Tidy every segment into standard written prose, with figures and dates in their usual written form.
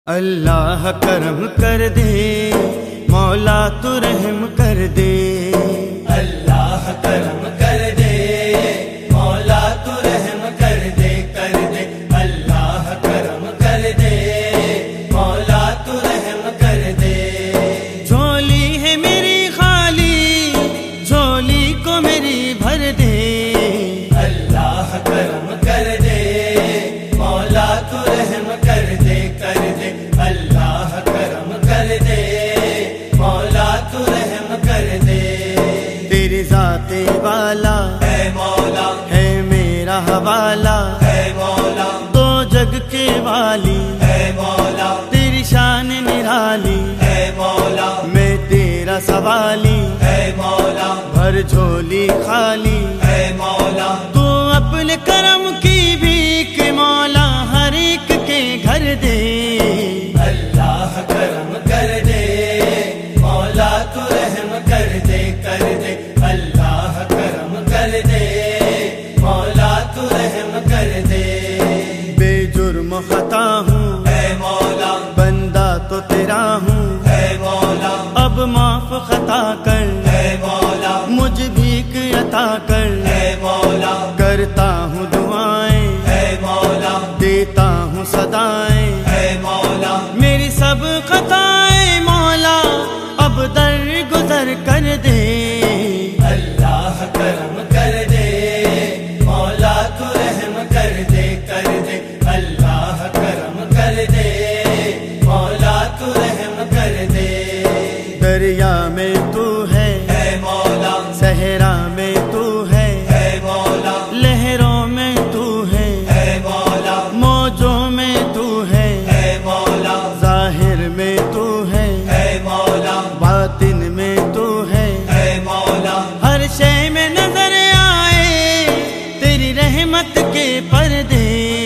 अल्लाह करम कर दे, मौला तू रहम कर दे। अल्लाह करम कर दे, मौला तू रहम कर दे, कर दे। अल्लाह करम कर दे, मौला तू रहम कर दे। झोली है मेरी खाली, झोली को मेरी भर दे। अल्लाह करम कर दे, मौला तू रहम कर दे, कर दे। अल्लाह करम कर दे, मौला तू रहम कर दे। तेरे जाते वाला है मौला, है मेरा हवाला, है मौला, दो जग के वाली है मौला, तेरी शान निराली। है मौला, मैं तेरा सवाली, है मौला, भर झोली खाली। है मौला, तू अपने करम की भीख मौला हर एक के घर दे। अल्लाह करम कर दे, मौला तू रहम कर दे, कर दे। अल्लाह करम कर दे, मौला तू रहम कर दे। बेजुर्म खता हूँ, है मौला, बंदा तो तेरा हूँ। है मौला, अब माफ खता कर, है मौला, मुझ भीख अता कर। है मौला, करता हूँ दुआएं, है मौला, देता हूँ सदाएं। है मौला, मेरी सब खताएं मौला अब दर गुजर कर दे। अल्लाह करम कर दे, मौला तू रहम कर दे, कर दे। अल्लाह करम कर दे, मौला तू रहम कर दे। दरिया में तू है मौला, सहरा में तू है मौला, लहरों में तू है मौला, मौजों में तू है मौला, जाहिर में तू है मौला, बातिन में तू है मौला। हर शय में नजर आए तेरी रहमत के पर्दे।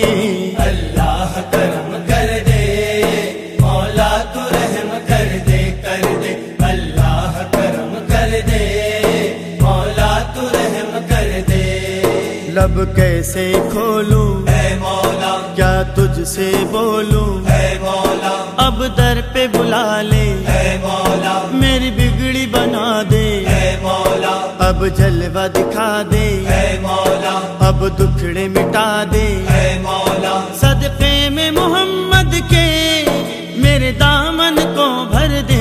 अल्लाह करम कर दे, मौला तू रहम कर दे, कर दे। अल्लाह करम कर दे, मौला तू रहम कर दे। लब कैसे खोलूं, मौला, क्या तुझसे बोलूं। मौला, अब दर पे बुला ले, मौला, मेरी बिगड़ी बना दे। मौला, अब जलवा दिखा दे, मौला, अब दुखड़े मिटा दे। मौला, सदक़े में मोहम्मद के मेरे दामन को भर दे।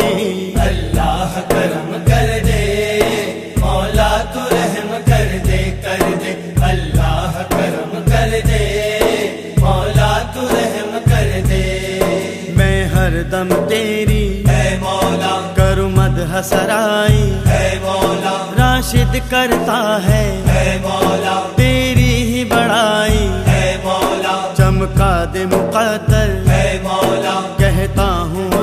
अल्लाह करम कर दे, मौला तू रहम कर दे, कर दे। अल्लाह करम कर दे, मौला तू रहम कर दे। मैं हरदम तेरी मौला, करूँ मदह सराई। मौला, राशिद करता है मौला, तेरी ही बड़ाई। मौला, चमका दे मुक़द्दर मौला, कहता हूँ